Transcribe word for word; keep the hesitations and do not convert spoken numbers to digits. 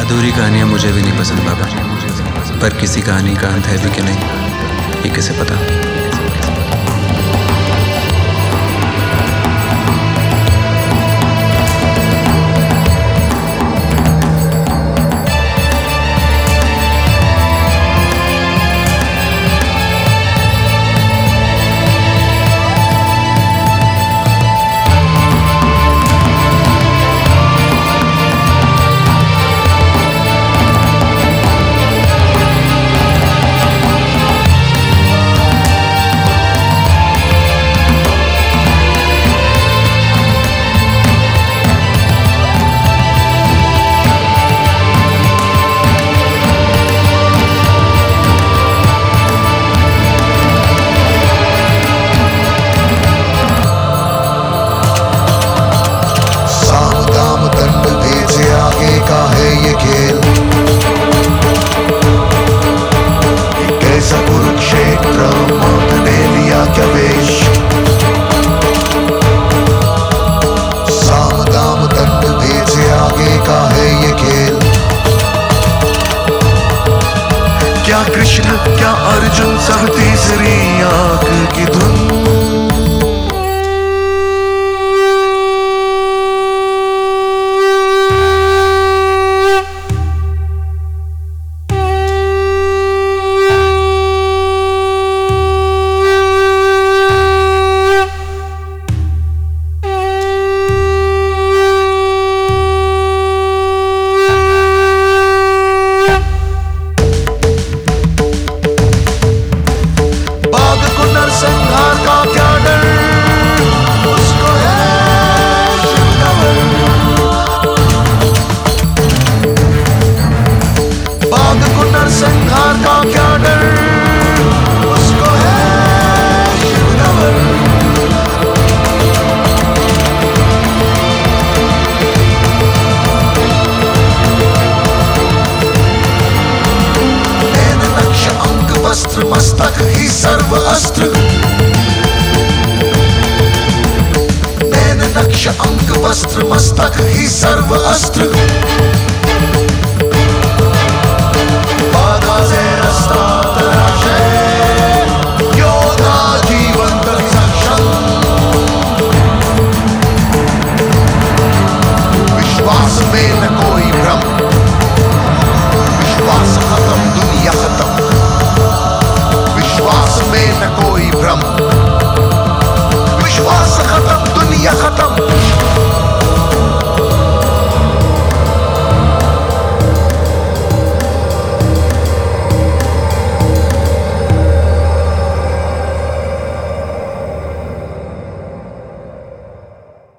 अधूरी कहानियाँ मुझे भी नहीं पसंद बाबा, पर किसी कहानी का अंत है भी कि नहीं ये कैसे पता। क्या कृष्ण क्या अर्जुन सब तीसरी आंख की धुन। संहार का क्या डर, उसको है शिवनवर। बाघ को नरसंहार का क्या डर, उसको है शिवनवर। नैन नक्श अंक वस्त्र मस्तक ही सर्व अस्त्र। नैन नक्श अंक वस्त्र मस्तक ही सर्व अस्त्र।